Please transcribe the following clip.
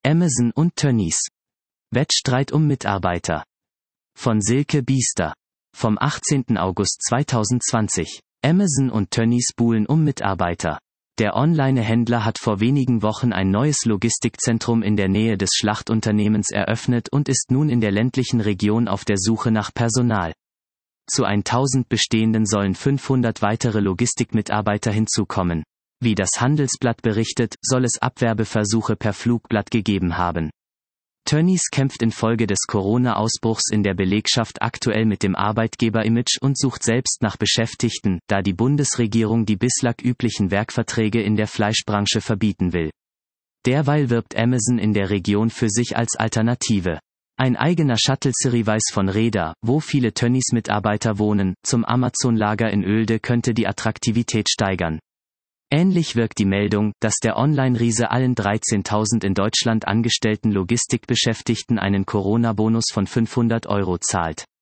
Amazon und Tönnies. Wettstreit um Mitarbeiter. Von Silke Biester. Vom 18. August 2020. Amazon und Tönnies buhlen um Mitarbeiter. Der Online-Händler hat vor wenigen Wochen ein neues Logistikzentrum in der Nähe des Schlachtunternehmens eröffnet und ist nun in der ländlichen Region auf der Suche nach Personal. Zu 1000 bestehenden sollen 500 weitere Logistikmitarbeiter hinzukommen. Wie das Handelsblatt berichtet, soll es Abwerbeversuche per Flugblatt gegeben haben. Tönnies kämpft infolge des Corona-Ausbruchs in der Belegschaft aktuell mit dem Arbeitgeber-Image und sucht selbst nach Beschäftigten, da die Bundesregierung die bislang üblichen Werkverträge in der Fleischbranche verbieten will. Derweil wirbt Amazon in der Region für sich als Alternative. Ein eigener Shuttle-Service weiß von Reda, wo viele Tönnies-Mitarbeiter wohnen, zum Amazon-Lager in Oelde könnte die Attraktivität steigern. Ähnlich wirkt die Meldung, dass der Online-Riese allen 13.000 in Deutschland angestellten Logistikbeschäftigten einen Corona-Bonus von 500 € zahlt.